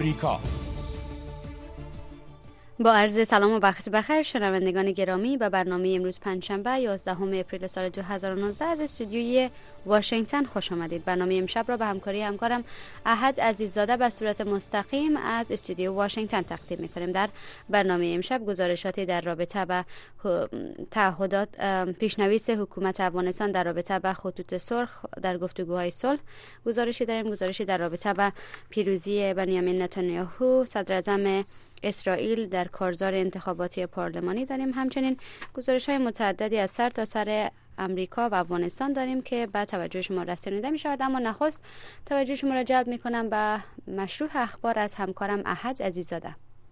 امریکا. با عرض سلام و وقت بخیر شنوندگان گرامی، به برنامه امروز پنجشنبه 11 اپریل سال 2019 از استودیوی واشنگتن خوش آمدید. برنامه امشب را به همکاری همکارم احد عزیززاده به صورت مستقیم از استودیو واشنگتن تقدیم می‌کنیم. در برنامه امشب گزارشاتی در رابطه با تعهدات پیشنویس حکومت افغانستان در رابطه با خطوط سرخ در گفتگوهای صلح گزارشی داریم. گزارشی در رابطه با پیروزی بنیامین نتانیاهو صدراعظم اسرائیل در کارزار انتخاباتی پارلمانی داریم. همچنین گزارش‌های متعددی از سر تا سر امریکا و افغانستان داریم که به توجه شما رسانیده می شود. اما نخست توجه شما را جلب می کنم به مشروع اخبار از همکارم احد عزیززاده.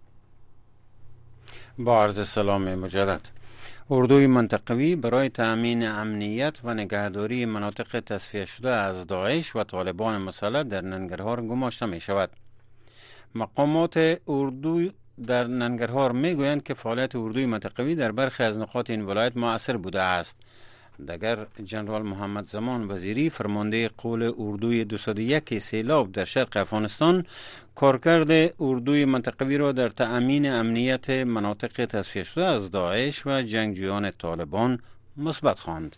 با عرض سلام مجدد. اردوی منطقوی برای تأمین امنیت و نگهداری مناطق تصفیه شده از داعش و طالبان مسلح در ننگرهار گماشته می شود. مقامات اردو در ننگرهار می گویند که فعالیت اردوی منطقوی در برخی از نقاط این ولایت مؤثر بوده است. دگر جنرال محمد زمان وزیری فرمانده قول اردوی 201 سیلاب در شرق افغانستان کارکرد اردوی منطقوی را در تأمین امنیت مناطق تصفیه شده از داعش و جنگجویان طالبان مثبت خواند.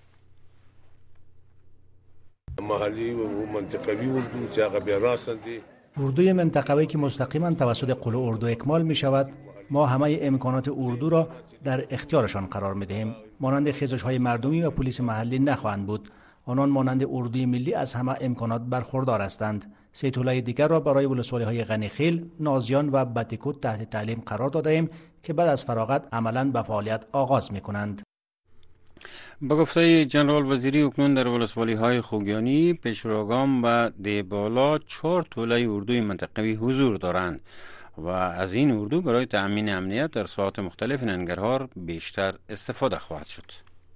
محلی و منطقوی اردو چاقه بیراسندی اردوی منطقوی که مستقیما توسط قل اردو اکمال می شود، ما همه امکانات اردو را در اختیارشان قرار می دهیم. مانند خیزش های مردمی و پلیس محلی نخواهند بود. آنان مانند اردوی ملی از همه امکانات برخوردار هستند. سه توله دیگر را برای ولسوالی های غنیخیل، نازیان و بتیکوت تحت تعلیم قرار داده ایم که بعد از فراغت عملاً به فعالیت آغاز می کنند. به گفته جنرال وزیری اکنون در ولسوالی های خوگیانی، پیشروگام و دیبالا 4 توله اردوی منطقوی حضور دارند و از این اردو برای تأمین امنیت در ساعات مختلف ننگرهار بیشتر استفاده خواهد شد.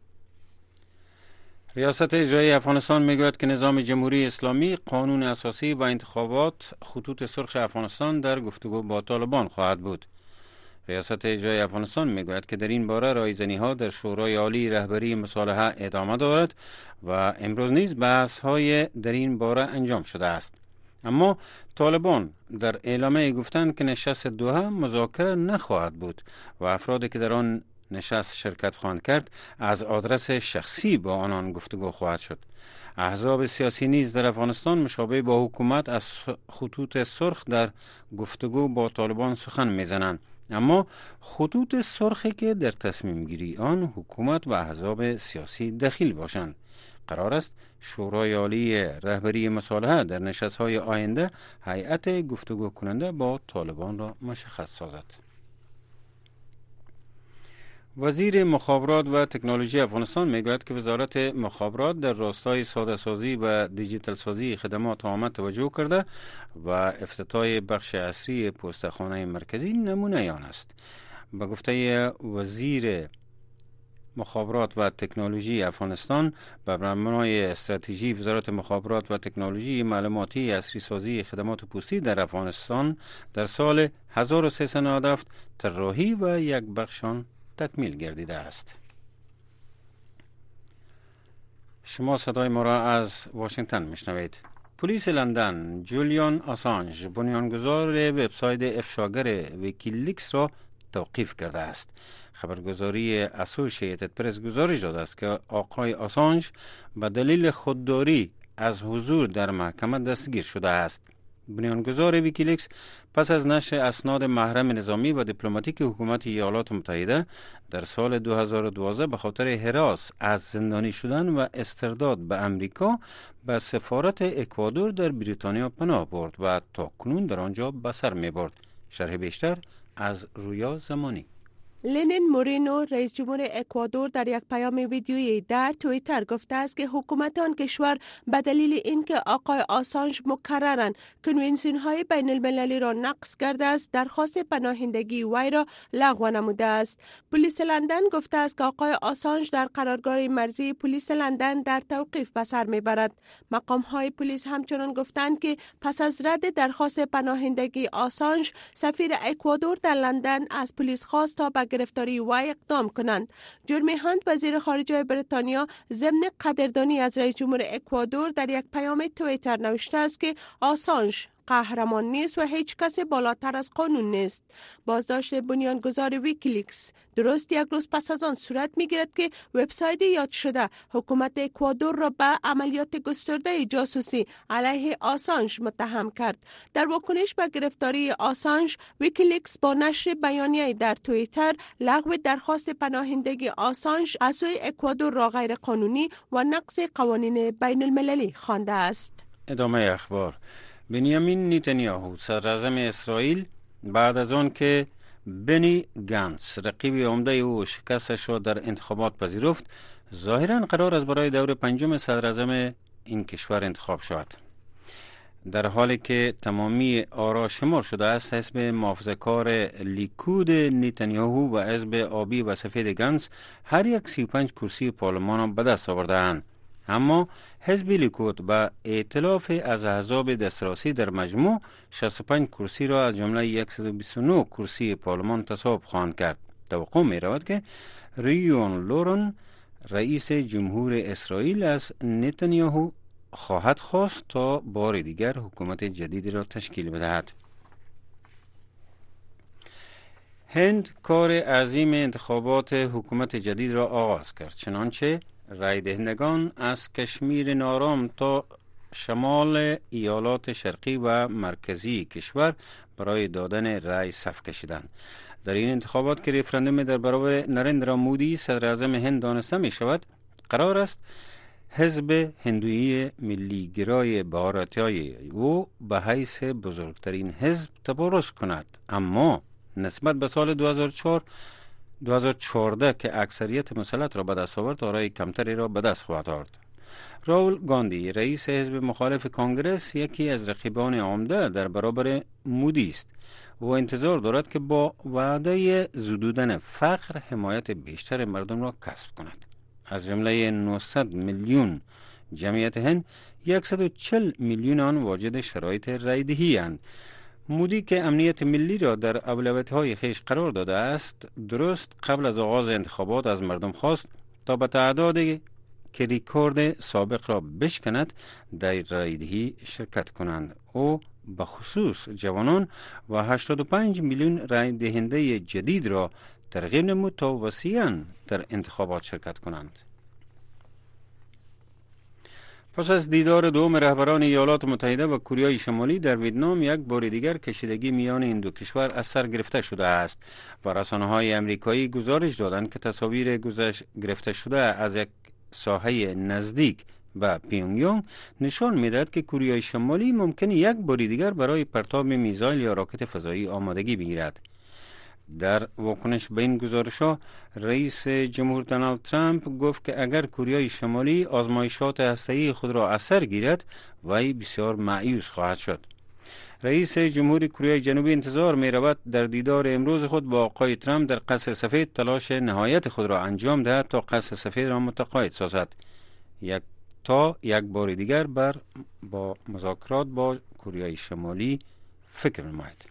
ریاست اجرایی افغانستان میگوید که نظام جمهوری اسلامی قانون اساسی و انتخابات خطوط سرخ افغانستان در گفتگو با طالبان خواهد بود. ریاست اجرایی افغانستان میگوید که در این باره رایزنی‌ها در شورای عالی رهبری مصالحه ادامه دارد و امروز نیز بحث‌های در این باره انجام شده است. اما طالبان در اعلامیه گفتند که نشست دوحه مذاکره نخواهد بود و افرادی که در آن نشست شرکت خواهند کرد از آدرس شخصی با آنان گفتگو خواهد شد. احزاب سیاسی نیز در افغانستان مشابه با حکومت از خطوط سرخ در گفتگو با طالبان سخن میزنند، اما خطوط سرخی که در تصمیم گیری آن حکومت و احزاب سیاسی دخیل باشند. قرار است شورای عالی رهبری مصالحه در نشست‌های آینده هیئت گفتگو کننده با طالبان را مشخص سازد. وزیر مخابرات و تکنولوژی افغانستان میگوید که وزارت مخابرات در راستای ساده سازی و دیجیتال سازی خدمات عامه توجه کرده و افتتاح بخش اصلی پستخانه مرکزی نمونه آن است. به گفته وزیر مخابرات و تکنولوژی افغانستان، به مبنای استراتژی وزارت مخابرات و تکنولوژی معلوماتی عصری سازی خدمات پستی در افغانستان در سال 1397 طراحی و یک بخشان تکمیل گردیده است. شما صدای ما را از واشنگتن میشنوید. پلیس لندن جولیان آسانژ بنیانگذار وبسایت افشاگر ویکیلیکس را توقیف کرده است. خبرگزاری اسوسییتد پرس گزارش داده است که آقای آسانژ به دلیل خودداری از حضور در محکمه دستگیر شده است. بنیانگذار ویکیلیکس پس از نشر اسناد محرم نظامی و دیپلماتیک حکومت ایالات متحده در سال 2012 به خاطر هراس از زندانی شدن و استرداد به امریکا به سفارت اکوادور در بریتانیا پناه برد و تاکنون در آنجا به سر می برد. شرح بیشتر از رویا زمانی. لنین مورینو رئیس جمهور اکوادور در یک پیام ویدیویی در توییتر گفته است که حکومت آن کشور به دلیل اینکه آقای آسانژ مکرراً کنوانسیون‌های بین المللی را نقض کرده است درخواست پناهندگی وی را لغو نموده است. پلیس لندن گفته است که آقای آسانژ در قرارگاه مرزی پلیس لندن در توقیف به سر میبرد. مقام‌های پلیس همچنان گفتند که پس از رد درخواست پناهندگی آسانژ، سفیر اکوادور در لندن از پلیس خواست تا به گرفتاری وی اقدام کنند. جرمی هاند وزیر خارجه بریتانیا ضمن قدردانی از رئیس جمهور اکوادور در یک پیام توییتر نوشته است که آسانژ قهرمان نیست و هیچ کس بالاتر از قانون نیست. بازداشت بنیانگذار ویکیلیکس درست یک روز پس از آن صورت می‌گیرد که وبسایت یاد شده حکومت اکوادور را به عملیات گسترده جاسوسی علیه آسانژ متهم کرد. در واکنش به گرفتاری آسانژ، ویکیلیکس با نشر بیانیه‌ای در توییتر لغو درخواست پناهندگی آسانژ از سوی اکوادور را غیر قانونی و نقض قوانین بین المللی خوانده است. ادامه اخبار. بنیامین نتانیاهو صدراعظم اسرائیل بعد از آن که بنی گانتس رقیب عمده او شکستش را در انتخابات پذیرفت، ظاهراً قرار است برای دور پنجم صدراعظم این کشور انتخاب شود. در حالی که تمامی آرا شمار شده است، حزب محافظه‌کار لیکود نتانیاهو و حزب آبی و سفید گانتس هر یک 35 کرسی پارلمان را به دست آورده‌اند. اما حزب لیکود با ائتلاف از احزاب دسترسی در مجموع 65 کرسی را از جمله 129 کرسی پارلمان تصاحب خواهند کرد. توقع می رود که ریون لورن رئیس جمهور اسرائیل از نتانیاهو خواهد خواست تا بار دیگر حکومت جدیدی را تشکیل بدهد. هند کار عظیم انتخابات حکومت جدید را آغاز کرد، چنانچه رای دهندگان از کشمیر نارام تا شمال ایالات شرقی و مرکزی کشور برای دادن رای صف کشیدند. در این انتخابات که رفراندوم در برابر نریندرا مودی صدر اعظم هند دانسته می شود، قرار است حزب هندویی ملی گرای بهاراتیای او به حیث بزرگترین حزب تبارز کند، اما نسبت به سال 2014 که اکثریت مسلط را به دست آورد، آرای کمتری را به دست خواهد آورد. راول گاندی رئیس حزب مخالف کانگرس یکی از رقیبان عمده در برابر مودی است و انتظار دارد که با وعده زدودن فقر حمایت بیشتر مردم را کسب کند. از جمله 900 میلیون جمعیت هند 140 میلیون آن واجد شرایط رایدهی اند. مودی که امنیت ملی را در اولویت‌های خویش قرار داده است، درست قبل از آغاز انتخابات از مردم خواست تا به تعدادی که ریکورد سابق را بشکند در رایدهی شرکت کنند. او به خصوص جوانان و 85 میلیون رای دهنده جدید را ترغیب نمود تا وسیعاً در انتخابات شرکت کنند. پس از دیدار دوم رهبران ایالات متحده و کره شمالی در ویتنام، یک بار دیگر کشیدگی میان این دو کشور از سر گرفته شده است و رسانه‌های امریکایی گزارش دادند که تصاویر گرفته شده از یک ساحه نزدیک به پیونگیانگ نشان می‌دهد که کره شمالی ممکن یک بار دیگر برای پرتاب میزایل یا راکت فضایی آمادگی بگیرد. در واکنش به این گزارش‌ها، رئیس جمهور دونالد ترامپ گفت که اگر کره شمالی آزمایشات هسته‌ای خود را از سر گیرد، وی بسیار مایوس خواهد شد. رئیس جمهور کره جنوبی انتظار می رود در دیدار امروز خود با آقای ترامپ در قصر سفید تلاش نهایت خود را انجام دهد تا قصر سفید را متقاعد سازد تا یک بار دیگر با مذاکرات با کره شمالی فکر نماید.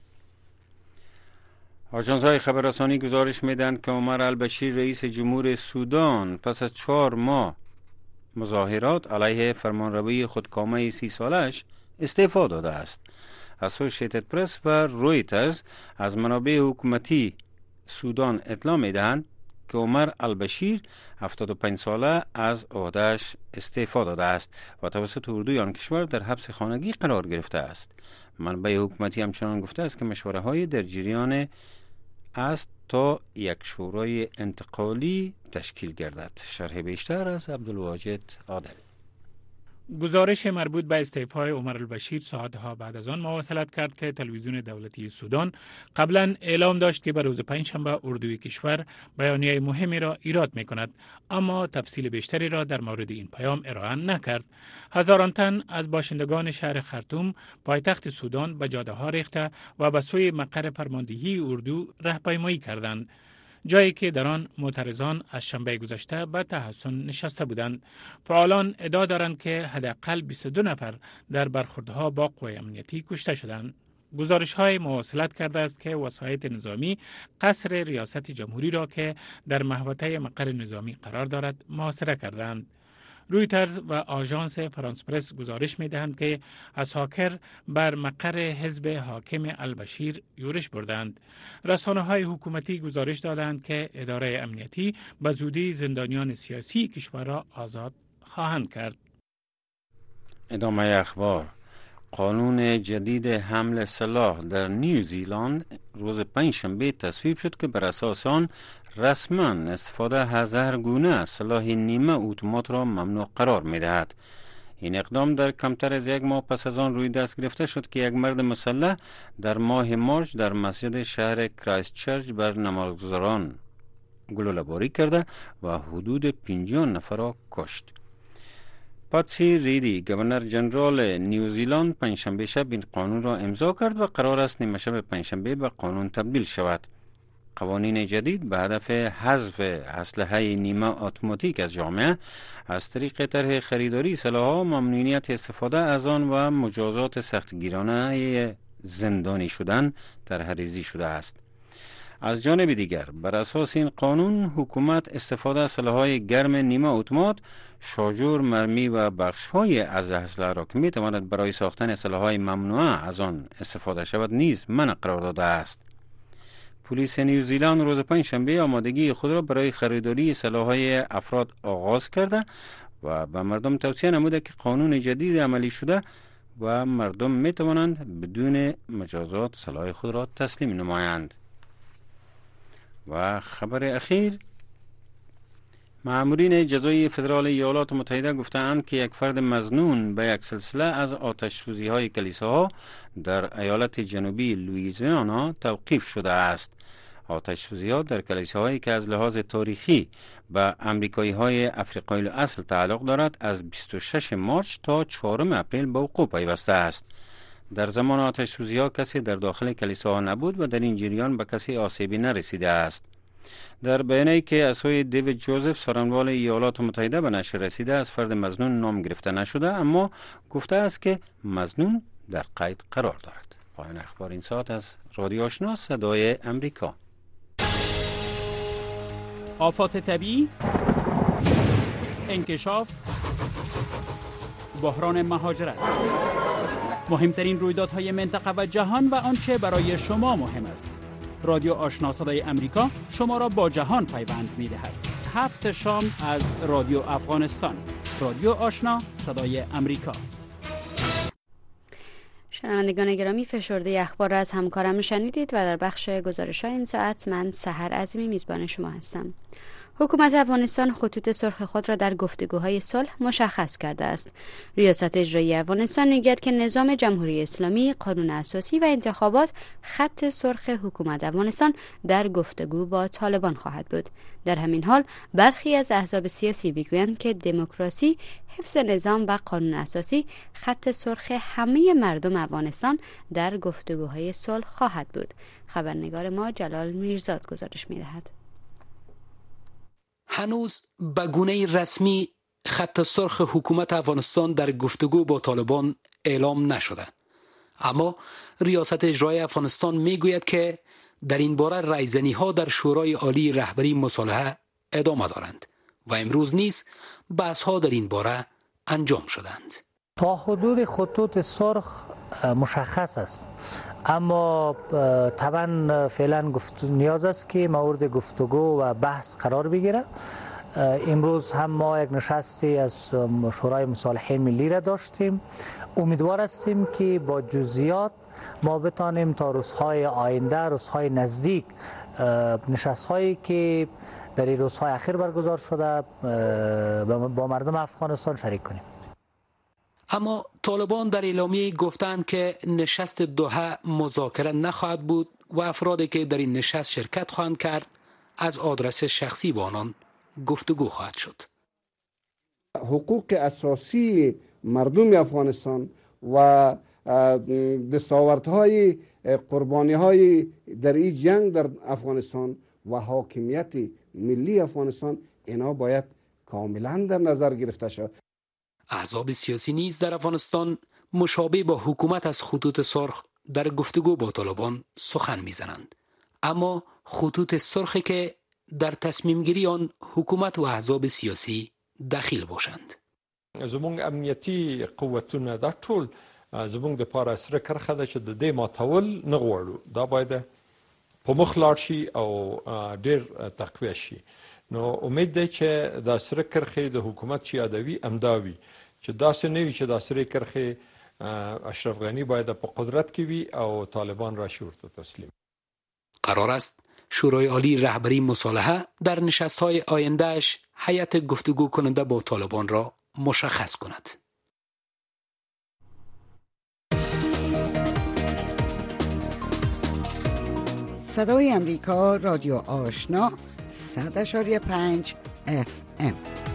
آژانس‌های خبررسانی گزارش می‌دهند که عمر البشیر رئیس جمهور سودان پس از 4 ماه مظاهرات علیه فرمانروایی خودکامه 30 سالش استعفا داده است. اسوسییتد پرس و رویترز از منابع حکومتی سودان اطلاع می‌دهند که عمر البشیر 75 ساله از عهده‌اش استعفا داده است و توسط اردوی آن کشور در حبس خانگی قرار گرفته است. منبع حکومتی همچنان گفته است که مشوره‌های در جریان است تا یک شورای انتقالی تشکیل گردد. شرح بیشتر از عبدالواجد عادل. گزارش مربوط به استعفای عمر البشیر ساعتها بعد از آن مواصلت کرد که تلویزیون دولتی سودان قبلا اعلام داشت که به روز پنجشنبه اردوی کشور بیانیه مهمی را ایراد می کند، اما تفصیل بیشتری را در مورد این پیام ارائه نکرد. هزاران تن از باشندگان شهر خرطوم پایتخت سودان به جاده ها ریخته و به سوی مقر فرماندهی اردو راهپیمایی کردند، جایی که در آن معترضان از شنبه گذشته به تحصن نشسته بودند. فعالان ادعا دارند که حداقل 22 نفر در برخوردها با قوای امنیتی کشته شدند. گزارش‌های مواصلت کرده است که وسایط نظامی قصر ریاست جمهوری را که در محوطه مقر نظامی قرار دارد محاصره کردند. رویترز و آژانس فرانس پرس گزارش می‌دهند که عساکر بر مقر حزب حاکم البشیر یورش بردند. رسانه‌های حکومتی گزارش دادند که اداره امنیتی به زودی زندانیان سیاسی کشور را آزاد خواهند کرد. ادامه اخبار. قانون جدید حمل سلاح در نیوزیلند روز پنجشنبه تصویب شد که بر اساس آن رسما استفاده از هر گونه سلاح نیمه اتومات را ممنوع قرار می‌دهد. این اقدام در کمتر از یک ماه پس از آن روی دست گرفته شد که یک مرد مسلح در ماه مارچ در مسجد شهر کرایست چرچ بر نمازگزاران گلوله‌باری کرده و حدود 50 نفر را کشت. پاتسی ریدی گورنر جنرال نیوزیلند پنجشنبه شب این قانون را امضا کرد و قرار است نیمه شب پنجشنبه به قانون تبدیل شود. قوانین جدید به هدف حذف اسلحه نیمه اتوماتیک از جامعه از طریق طرح خریداری سلاح‌ها، ممنوعیت استفاده از آن و مجازات سختگیرانه زندانی شدن طرح‌ریزی شده است. از جانب دیگر بر اساس این قانون حکومت استفاده از سلاح‌های گرم نیمه اتومات، شاجور، مرمی و بخش‌های از اسلحه را که می‌تواند برای ساختن سلاح‌های ممنوعه از آن استفاده شود نیز منع قرار داده است. پلیس نیوزیلند روز پنجشنبه آمادگی خود را برای خریداری سلاح‌های افراد آغاز کرده و به مردم توصیه نموده که قانون جدید عملی شده و مردم می‌توانند بدون مجازات سلاح خود را تسلیم نمایند. و خبر اخیر، مأمورین جزایی فدرال ایالات متحده گفتند که یک فرد مظنون به یک سلسله از آتش‌سوزی‌های کلیساها در ایالت جنوبی لوئیزیانا توقیف شده است. آتش‌سوزی‌ها در کلیساهایی که از لحاظ تاریخی به امریکایی‌های افریقایی الاصل تعلق دارد از 26 مارچ تا 4 اپریل به وقوع پیوسته است. در زمان آتش‌سوزی‌ها کسی در داخل کلیساها نبود و در این جریان به کسی آسیبی نرسیده است. در بیانیه‌ای که از سوی دیوید جوزف سخنگوی ایالات متحده به نشر رسیده از فرد مظنون نام گرفته نشده، اما گفته است که مظنون در قید قرار دارد. پایان اخبار این ساعت از رادیو آشنا صدای امریکا. آفات طبیعی، انکشاف، بحران مهاجرت، مهمترین رویدادهای منطقه و جهان و آنچه برای شما مهم است. رادیو آشنا صدای امریکا شما را با جهان پیوند می‌دهد. 7 شام از رادیو افغانستان. رادیو آشنا صدای امریکا. شنوندگان گرامی، فشرده اخبار را از همکارم شنیدید و در بخش گزارش‌های این ساعت من سحر عظیمی میزبان شما هستم. حکومت افغانستان خطوط سرخ خود را در گفتگوهای صلح مشخص کرده است. ریاست اجرایی افغانستان میگوید که نظام جمهوری اسلامی، قانون اساسی و انتخابات خط سرخ حکومت افغانستان در گفتگو با طالبان خواهد بود. در همین حال برخی از احزاب سیاسی میگویند که دموکراسی، حفظ نظام و قانون اساسی خط سرخ همه مردم افغانستان در گفتگوهای صلح خواهد بود. خبرنگار ما جلال میرزاد گزارش میدهد. هنوز به گونه رسمی خط سرخ حکومت افغانستان در گفتگو با طالبان اعلام نشده، اما ریاست اجرایی افغانستان میگوید که در این باره رایزنی ها در شورای عالی رهبری مصالحه ادامه دارند و امروز نیز بحث ها در این باره انجام شدند. تا حدود خطوط سرخ مشخص است، اما طبعا فعلا نیاز است که مورد گفتگو و بحث قرار بگیره. امروز هم ما یک نشستی از شورای مصالحه ملی را داشتیم. امیدوار هستیم که با جزئیات ما بتانیم تا روزهای آینده، روزهای نزدیک، نشست‌هایی که در این روزهای اخیر برگزار شده با مردم افغانستان شریک کنیم. اما طالبان در اعلامیه گفتند که نشست دوحه مذاکره نخواهد بود و افرادی که در این نشست شرکت خواهند کرد از آدرس شخصی با آنان گفتگو خواهد شد. حقوق اساسی مردم افغانستان و دستاوردهای قربانی‌های در این جنگ در افغانستان و حاکمیت ملی افغانستان اینا باید کاملا در نظر گرفته شود. احزاب سیاسی نیز در افغانستان مشابه با حکومت از خطوط سرخ در گفتگو با طالبان سخن میزنند، اما خطوط سرخی که در تصمیم گیری آن حکومت و احزاب سیاسی دخیل باشند. زمونږ امنیتي قوتونه دا ټول زمونږ د پاره سره کرخه ده چې د دې ماتول نه غواړو. دا باید په مخ لاړ شي او ډیر تقویه شي. نو امید دی چې دا سره کرخه د حکومت چې یادوي امداوي چې داسې نه وي چې دا سره کرخه اشرف غنی باید په قدرت کې وي او طالبان را ورته تسلیم. قرار است شورای عالی رهبری مصالحه در نشست‌های آیندهش هیئت گفتگو کننده با طالبان را مشخص کند. صدای امریکا، رادیو آشنا، 100.5 FM.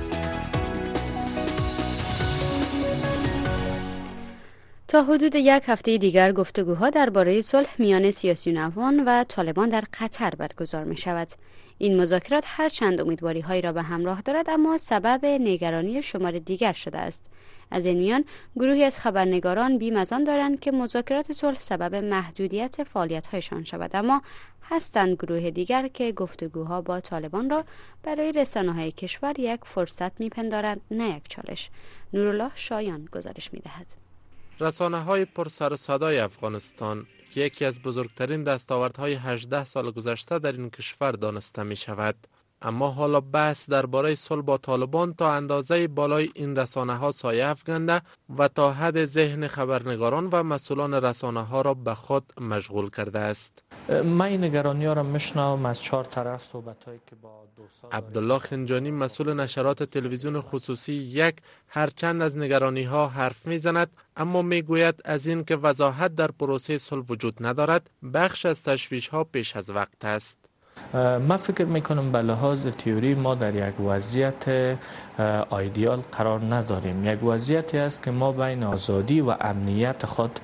تا حدود یک هفته دیگر گفتگوها درباره صلح میان سیاسیون افغان و طالبان در قطر برگزار می شود. این مذاکرات هرچند امیدواری‌هایی را به همراه دارد اما سبب نگرانی شمار دیگر شده است. از این میان گروهی از خبرنگاران بیم از آن دارند که مذاکرات صلح سبب محدودیت فعالیت‌هایشان شود، اما هستند گروه دیگر که گفتگوها با طالبان را برای رسانه‌های کشور یک فرصت می‌پندارند نه یک چالش. نورالله شایان گزارش می‌دهد. رسانه‌های پرسر و صدای افغانستان که یکی از بزرگترین دستاوردهای 18 سال گذشته در این کشور دانسته می شود، اما حالا بحث درباره صلح با طالبان تا اندازه بالای این رسانه‌ها سایه افکنده و تا حد ذهن خبرنگاران و مسئولان رسانه‌ها را به خود مشغول کرده است. من این نگرانی‌ها را میشنوم از 4 طرف صحبت‌هایی که با دوستان. عبدالله خنجانی مسئول نشرات تلویزیون خصوصی یک هرچند از نگرانی‌ها حرف می‌زند اما می‌گوید از این که وضاحت در پروسه صلح وجود ندارد بخش از تشویش‌ها پیش از وقت است. من فکر میکنم به لحاظ تئوری ما در یک وضعیت ایدئال قرار نداریم. یک وضعیتی است که ما بین آزادی و امنیت خود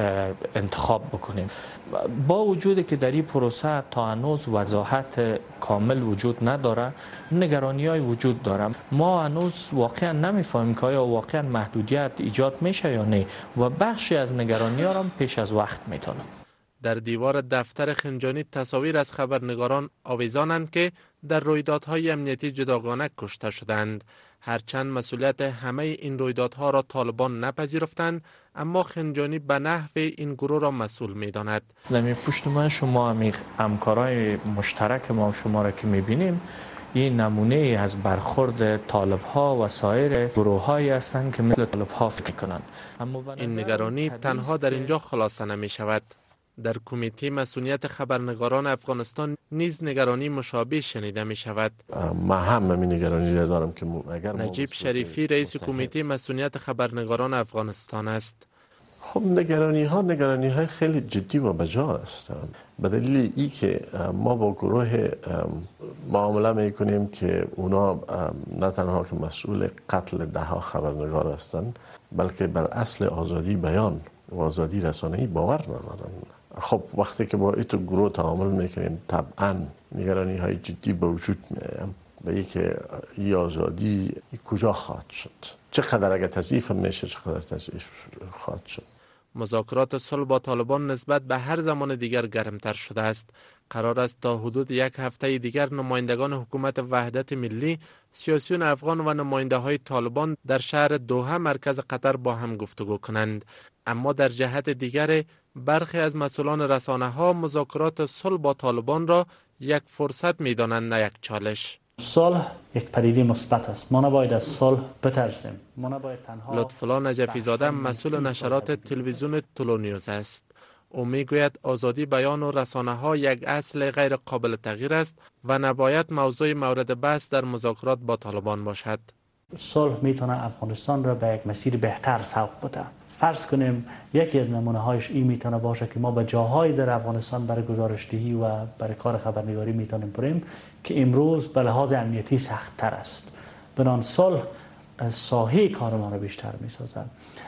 انتخاب بکنیم. با وجودی که در این پروسه تا هنوز وضاحت کامل وجود نداره، نگرانی‌های وجود داره. ما هنوز واقعا نمیفهمیم که آیا واقعا محدودیت ایجاد میشه یا نه و بخشی از نگرانی‌ها را پیش از وقت میتونم. در دیوار دفتر خنجانی تصاویر از خبرنگاران آویزانند که در رویدادهای امنیتی جداگانه کشته شدند. هرچند مسئولیت همه این رویدادها را طالبان نپذیرفتند اما خنجانی به نحو این گروه را مسئول می‌داند. در پشت من شما همکارای مشترک ما و شما را که می‌بینیم این نمونه از برخورد طالب‌ها و سایر گروه‌هایی هستند که مثل طالب‌ها فکر کنند. این نگرانی تنها در اینجا خلاصه نمی‌شود. در کمیته مسئولیت خبرنگاران افغانستان نیز نگرانی مشابه شنیده می شود. من هم این نگرانی را دارم که اگر نجیب شریفی رئیس کمیته مسئولیت خبرنگاران افغانستان است. خب نگرانی های خیلی جدی و بجا است، به دلیل ای که ما با گروه معامله می کنیم که اونا نه تنها که مسئول قتل 10 خبرنگار هستند بلکه بر اصل آزادی بیان و آزادی رسانه‌ای باور ندارن. خب وقتی که با ایتو گروه تعامل میکنیم طبعا نگرانی های جدی به وجود میایم به این که این آزادی کجا خواهد شد، چقدر اگر تضعیف میشه چقدر تضعیف خواهد شد. مذاکرات صلح با طالبان نسبت به هر زمان دیگر گرمتر شده است. قرار است تا حدود یک هفته دیگر نمایندگان حکومت وحدت ملی، سیاسیون افغان و نماینده های طالبان در شهر دوحه مرکز قطر با هم گفتگو کنند. اما در جهت دیگر برخی از مسئولان رسانه‌ها مذاکرات صلح با طالبان را یک فرصت می‌دانند نه یک چالش. صلح یک پدیده مثبت است. ما نباید از صلح بترسیم. ما نباید تنها. لطفالله نجفی زاده مسئول نشرات تلویزیون تولونیوز است. او میگوید آزادی بیان و رسانه‌ها یک اصل غیر قابل تغییر است و نباید موضوع مورد بحث در مذاکرات با طالبان باشد. صلح میتونه افغانستان را به یک مسیر بهتر سوق بده. فرض کنیم یکی از نمونه‌هایش این میتونه باشه که ما به جاهایی در افغانستان برای گزارش‌دهی و برای کار خبرنگاری میتونیم بریم که امروز به لحاظ امنیتی سخت‌تر است. بنابراین صلح ساحه کار ما را بیشتر می‌سازد.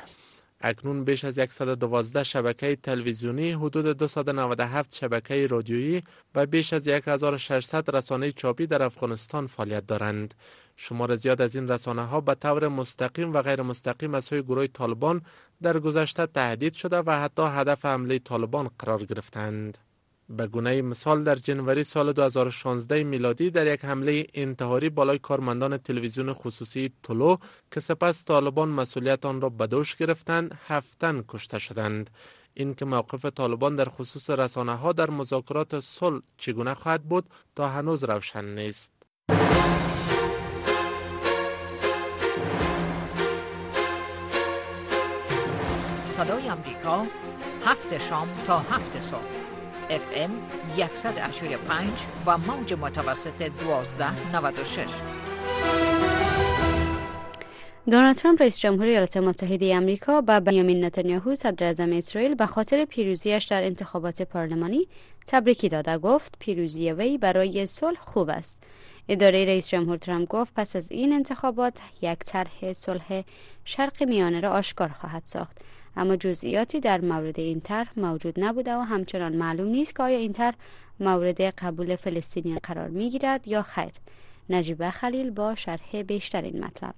اکنون بیش از 112 شبکه تلویزیونی، حدود 297 شبکه رادیویی و بیش از 1600 رسانه چاپی در افغانستان فعالیت دارند. شمار زیاد از این رسانه‌ها به طور مستقیم و غیر مستقیم از سوی گروه طالبان در گذشته تهدید شده و حتی هدف حمله طالبان قرار گرفتند. به گونه مثال در جنوری سال 2016 میلادی در یک حمله انتحاری بالای کارمندان تلویزیون خصوصی طلوع که سپس طالبان مسئولیت آن را به دوش گرفتند 7 تن کشته شدند. این که موقف طالبان در خصوص رسانه ها در مذاکرات صلح چگونه خواهد بود تا هنوز روشن نیست. صدای امریکا 7 شام تا 7 صبح FM 100.5 و موج متوسط 1296. دونالد ترامپ رئیس جمهور ایالات متحده آمریکا به بنیامین نتانیاهو صدر اعظم اسرائیل به خاطر پیروزیش در انتخابات پارلمانی تبریکی داده. گفت پیروزی وی برای صلح خوب است. اداره رئیس جمهور ترامپ گفت پس از این انتخابات یک طرح صلح شرق میانه را آشکار خواهد ساخت، اما جزئیاتی در مورد این طرح موجود نبوده و همچنان معلوم نیست که آیا این طرح مورد قبول فلسطینیان قرار میگیرد یا خیر. نجیب خلیل با شرح بیشتر این مطلب.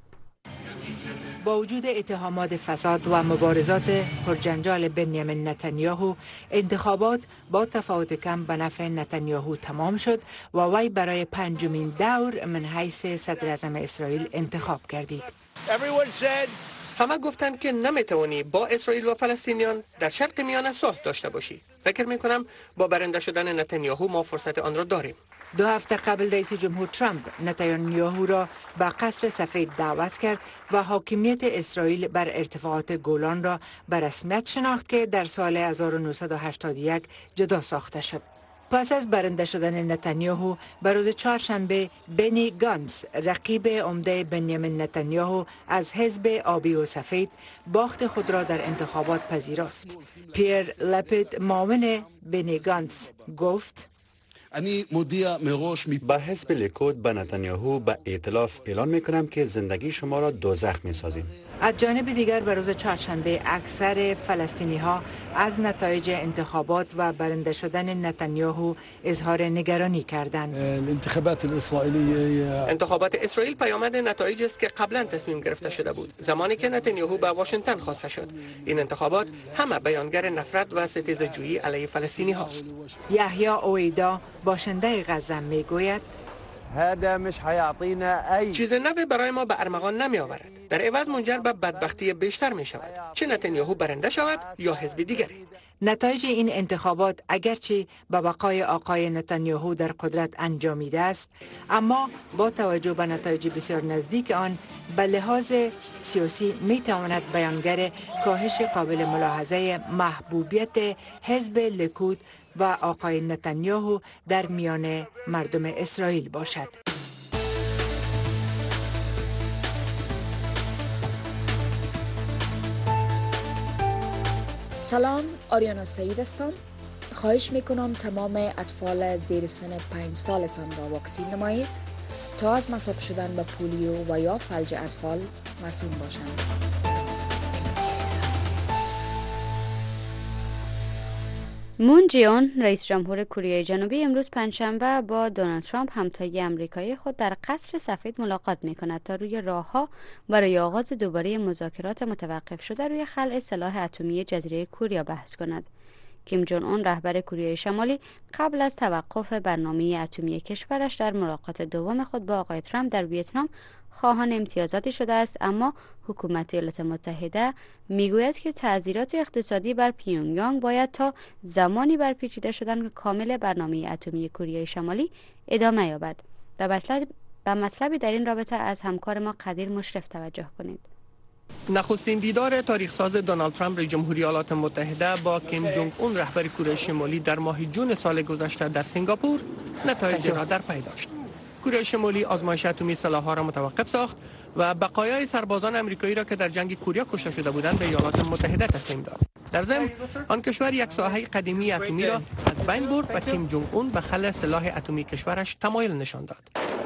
با وجود اتهامات فساد و مبارزات پرجنجال بنیامین نتانیاهو، انتخابات با تفاوت کم به نفع نتانیاهو تمام شد و وی برای 5مین دور من حیث صدر اعظم اسرائیل انتخاب گردید. همه گفتند که نمیتوانی با اسرائیل و فلسطینیان در شرق میانه صلح داشته باشی. فکر میکنم با برنده شدن نتانیاهو ما فرصت آن را داریم. 2 هفته قبل رئیس جمهور ترامپ نتانیاهو را به قصر سفید دعوت کرد و حاکمیت اسرائیل بر ارتفاعات گولان را به رسمیت شناخت که در سال 1981 جدا ساخته شد. پس از برنده شدن نتانیاهو به روز چهارشنبه، بنی گانتز رقیب عمده بنیامین نتانیاهو از حزب آبی و سفید باخت خود را در انتخابات پذیرفت. پیر لپید معاون بنی گانتز گفت: با حزب لیکود به نتانیاهو به ائتلاف اعلان میکنم که زندگی شما را دوزخ میسازیم. از جانب دیگر به روز چهارشنبه اکثر فلسطینی ها از نتایج انتخابات و برنده شدن نتانیاهو اظهار نگرانی کردند. انتخابات اسرائیل پیامد نتایجی است که قبلا تصمیم گرفته شده بود، زمانی که نتانیاهو به واشنگتن خواسته شد. این انتخابات همه بیانگر نفرت و ستیزجویی علیه فلسطینی هاست. یحیی اویدا باشنده غزه میگوید: چیز نوی برای ما به ارمغان نمی آورد. در عوض منجر به بدبختی بیشتر می شود، چه نتانیاهو برنده شود یا حزب دیگری. نتایج این انتخابات اگرچه به بقای آقای نتانیاهو در قدرت انجامیده است، اما با توجه به نتایج بسیار نزدیک آن به لحاظ سیاسی می تواند بیانگر کاهش قابل ملاحظه محبوبیت حزب لیکود و آقای نتانیاهو در میان مردم اسرائیل باشد. سلام، آریانا سعید هستم. خواهش میکنم تمام اطفال زیر سن 5 سالتان را واکسین نمایید تا از مصاب شدن به پولیو و یا فلج اطفال مسئول باشند. مون جیون رئیس جمهور کره جنوبی امروز پنجشنبه با دونالد ترامپ همتای آمریکایی خود در قصر سفید ملاقات می‌کند تا روی راه‌ها برای آغاز دوباره مذاکرات متوقف شده روی خلع سلاح اتمی جزیره کوریا بحث کند. کیم جون اون رهبر کره شمالی قبل از توقف برنامه اتمی کشورش در ملاقات دوم خود با آقای ترامپ در ویتنام خواهان امتیازاتی شده است، اما حکومت ایالات متحده میگوید که تعزیرات اقتصادی بر پیونگیانگ باید تا زمانی برپیچیده شدن که کامل برنامه اتمی کره شمالی ادامه یابد. به مطلبی در این رابطه از همکار ما قدیر مشرف توجه کنید. نخستین دیدار تاریخ ساز دونالد ترامپ رئیس جمهوری ایالات متحده با کیم جونگ اون رهبر کره شمالی در ماه جون سال گذشته در سنگاپور نتایج را در پی داشت. کره شمالی آزمایش اتمی سلاح‌ها را متوقف ساخت و بقایای سربازان آمریکایی را که در جنگ کره کشته شده بودند به ایالات متحده تسلیم داد. در ضمن آن کشور یک ساحه قدیمی اتمی را از بین برد و کیم جونگ اون به خلع سلاح اتمی کشورش تمایل نشان داد.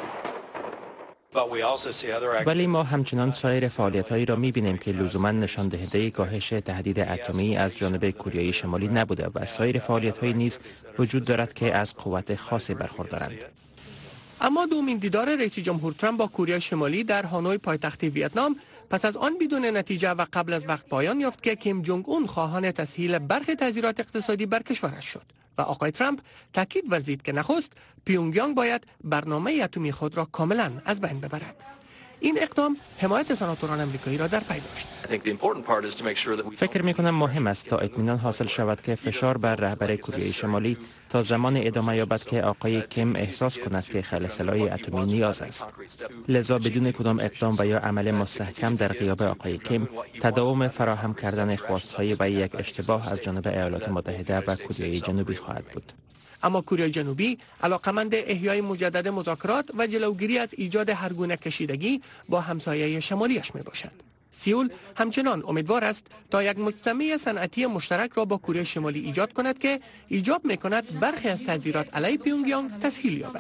ولی ما همچنان سایر فعالیت‌هایی را می‌بینیم که لزوماً نشان دهنده کاهش تهدید اتمی از جانب کره شمالی نبوده و سایر فعالیت‌هایی نیز وجود دارد که از قوت خاصی برخوردارند. اما دومین دیدار رئیس جمهور ترامپ با کره شمالی در هانوی پایتخت ویتنام پس از آن بدون نتیجه و قبل از وقت پایان یافت که کیم جونگ اون خواهان تسهیل برخی تعزیرات اقتصادی بر کشورش شد. و آقای ترامپ تاکید ورزید که نخست پیونگیانگ باید برنامه اتمی خود را کاملا از بین ببرد. این اقدام حمایت سناتوران آمریکایی را در پی داشت. فکر می کنم مهم است تا اطمینان حاصل شود که فشار بر رهبر کره شمالی تا زمان ادامه یابد که آقای کیم احساس کند که خل سلاح اتمی نیاز است. لذا بدون کدام اقدام و یا عمل مستحکم در غیاب آقای کیم، تداوم فراهم کردن خواستهای و یک اشتباه از جانب ایالات متحده و کره جنوبی خواهد بود. اما کره جنوبی علاقمند احیای مجدد مذاکرات و جلوگیری از ایجاد هرگونه کشیدگی با همسایه شمالیش می باشد. سئول همچنان امیدوار است تا یک مجتمع صنعتی مشترک را با کره شمالی ایجاد کند که ایجاب می کند برخی از تحذیرات علیه پیونگیانگ تسهیل یابد.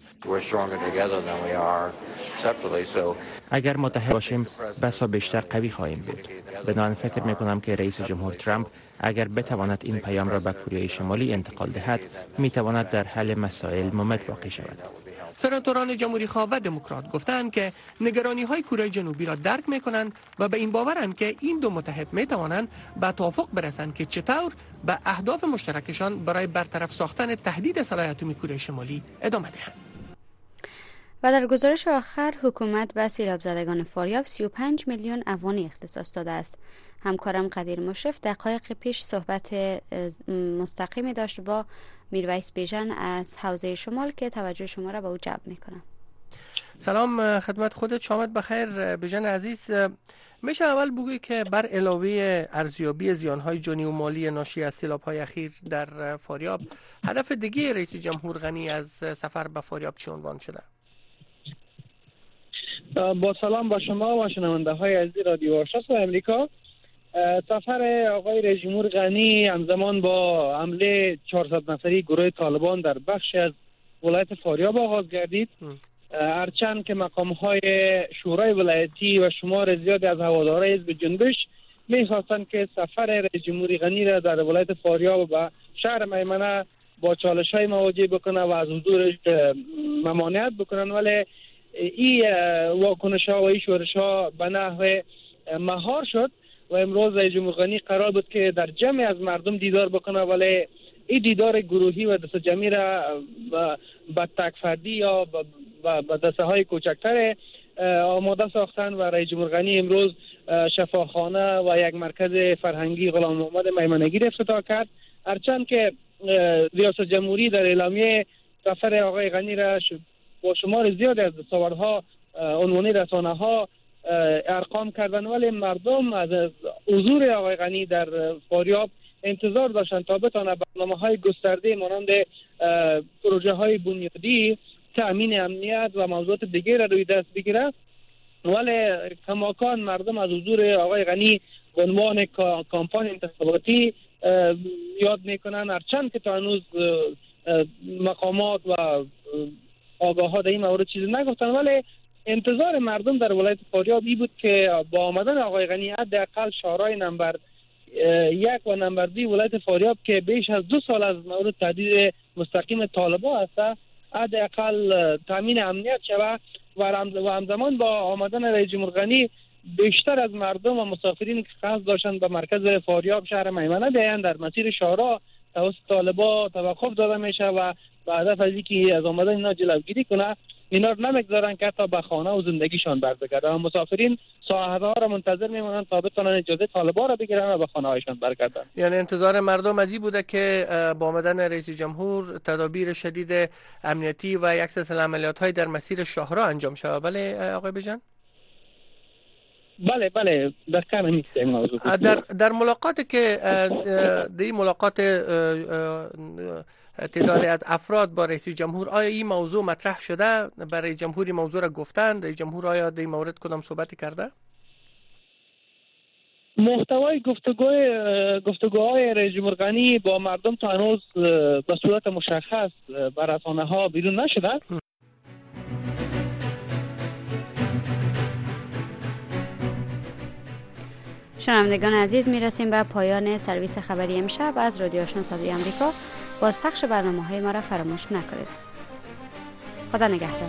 اگر متحد باشیم بسا بیشتر قوی خواهیم بود. بنابراین فکر می کنم که رئیس جمهور ترامپ اگر بتواند این پیام را به کره شمالی انتقال دهد، می تواند در حل مسائل ممد باقی شود. سناتوران جمهوری خواه و دموکرات گفتند که نگرانی های کره جنوبی را درک می کنند و به این باورند که این دو متحد می توانند به توافق برسند که چطور به اهداف مشترکشان برای برطرف ساختن تهدید سلاح اتمی کره شمالی ادامه دهند. و در گزارش آخر حکومت به سیراب زدگان فاریاب 35 میلیون افغانی اختصاص داده است. همکارم قدیر مشرف دقایق پیش صحبت مستقیمی داشت با میرویس بیژن از حوزه شمال که توجه شما را به او جلب میکنم. سلام خدمت خودت، شامت بخیر بیژن عزیز. میشه اول بگویی که بر علاوه ارزیابی زیانهای جانی و مالی ناشی از سیلاب‌های اخیر در فاریاب، هدف دیگه رئیس جمهور غنی از سفر به فاریاب چه عنوان شده؟ با سلام با شما و شنونده های عزیز رادیو آشنا صدای امریکا. سفر آقای رئیس جمهور غنی همزمان با حمله 400 نفری گروه طالبان در بخش از ولایت فاریاب آغاز گردید، هرچند که مقام‌های شورای ولایتی و شمار زیادی از هواداران حزب جنبش می‌خواستند که سفر رئیس جمهور غنی را در ولایت فاریاب و شهر میمنه با چالش‌های مواجه بکنه و از حضورش ممانعت بکنن، ولی این واکنش‌ها و این شورش‌ها به نحو مهار شد و امروز رئیس جمهور غنی قرار بود که در جمع از مردم دیدار بکنه، ولی این دیدار گروهی و دست جمعی را با تک فردی یا با دسته های کوچکتر آماده ساختن و رئیس جمهور غنی امروز شفاخانه و یک مرکز فرهنگی غلام محمد میمنگی را افتتاح کرد، هرچند که ریاست جمهوری در اعلامیه سفر آقای غنی را با شمار زیاد از دستاوردها عنوانی رسانه‌ها ارقام کردن، ولی مردم از حضور آقای غنی در فاریاب انتظار داشتن تا بتونه برنامه‌های گسترده مانند پروژه‌های بنیادی، تأمین امنیت و موضوعات دیگر را روی دست بگیره، ولی کماکان مردم از حضور آقای غنی به عنوان کامپانی انتخاباتی یاد میکنن، هرچند که تا هنوز مقامات و آگاه‌ها در این مورد چیزی نگفتن، ولی انتظار مردم در ولایت فاریاب این بود که با آمدن آقای غنی حداقل شورای نمبر 1 و نمبر 2 ولایت فاریاب که بیش از 2 سال از مورد تهدید مستقیم طالبان است، حداقل تامین امنیت شود و همزمان با آمدن رئیس جمهور غنی بیشتر از مردم و مسافرین که قصد داشتن به مرکز فاریاب شهر میمنه بیان در مسیر شهرها توسط طالبان توقف داده میشه و به هدف از اینکه از آمدن اینا جلوگیری کنه اینا رو نمیگذارن که حتی به خانه و زندگیشان برگردن و مسافرین ساعت‌ها را منتظر میمونن تا بتونن اجازه طالبان را بگیرن و به خانه‌هایشان برگردن. یعنی انتظار مردم از این بوده که با آمدن رئیس جمهور تدابیر شدید امنیتی و یک سلسله عملیات‌های در مسیر شهرها انجام شود. بله آقای بیژن؟ بله دقیقاً همین موضوع. در ملاقاتی که در ملاقات تعدادی از افراد با رئیس جمهور، آیا این موضوع مطرح شده؟ برای جمهوری موضوع را گفتن؟ رئیس جمهور آیا در این مورد کدام صحبتی کرده؟ محتوای گفتگوهای رئیس جمهور غنی با مردم تا هنوز به صورت مشخص بر رسانه‌ها بیرون نشده. شنوندگان عزیز، میرسیم به پایان سرویس خبری امشب از رادیو آشنا صدای امریکا. بازپخش برنامه‌های ما را فراموش نکنید. خدا نگهدار.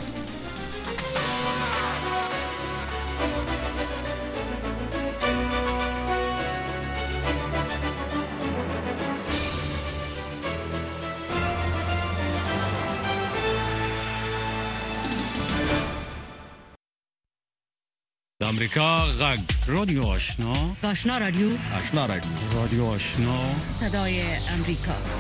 امریکا غږ رادیو آشنا، آشنا رادیو، آشنا رادیو، رادیو آشنا، صدای امریکا.